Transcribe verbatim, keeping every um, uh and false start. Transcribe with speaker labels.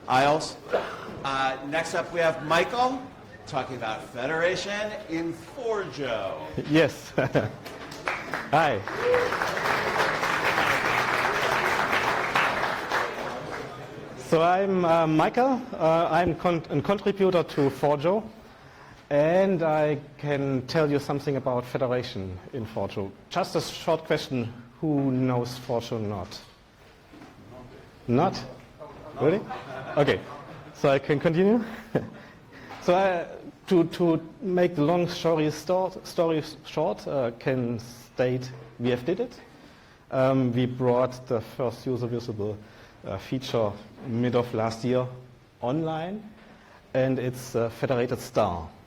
Speaker 1: aisles. Uh, next up, we have Michael talking about Federation in Forjo.
Speaker 2: Yes. Hi. So I'm uh, Michael. Uh, I'm con a contributor to Forjo, and I can tell you something about Federation in Forjo. Just a short question: who knows Forjo not? Not? Really? Okay. So I can continue. So I, to to make the long story start, story short, uh, can state we have did it. Um, we brought the first user visible uh, feature mid of last year online, and it's uh, Federated Star.